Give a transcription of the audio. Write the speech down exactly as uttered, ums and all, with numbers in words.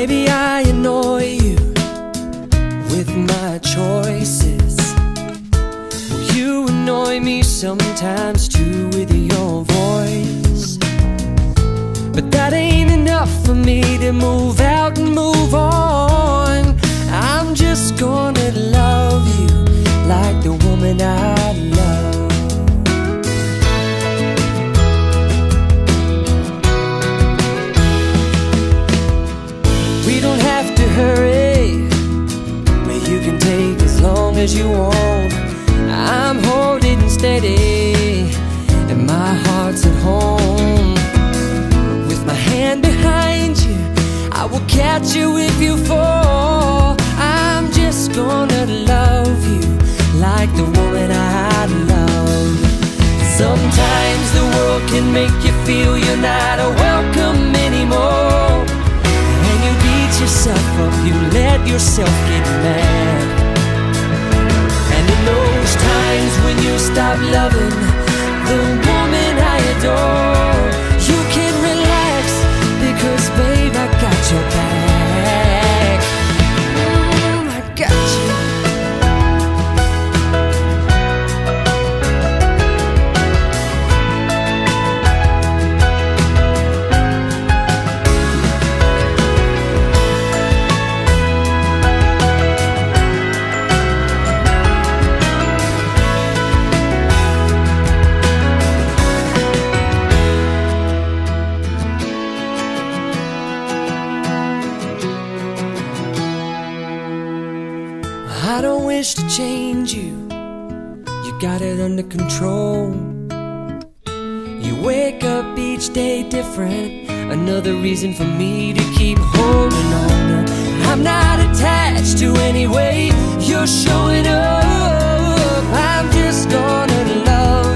Maybe I annoy you with my choices. You annoy me sometimes too with your voice. But that ain't enough for me to move out and move on. I'm just gonna love you like the woman I love. We don't have to hurry, but you can take as long as you want. I'm holding steady and my heart's at home. With my hand behind you, I will catch you if you fall. I'm just gonna love you like the woman I love. Sometimes the world can make you feel you're not welcome anymore, and you beat yourself up, you let yourself get mad. And in those times when you stop loving the woman I adore, you can relax, because babe, I got your back. mm, I got you. I don't wish to change you, you got it under control. You wake up each day different, another reason for me to keep holding on. I'm not attached to any way you're showing up. I'm just gonna love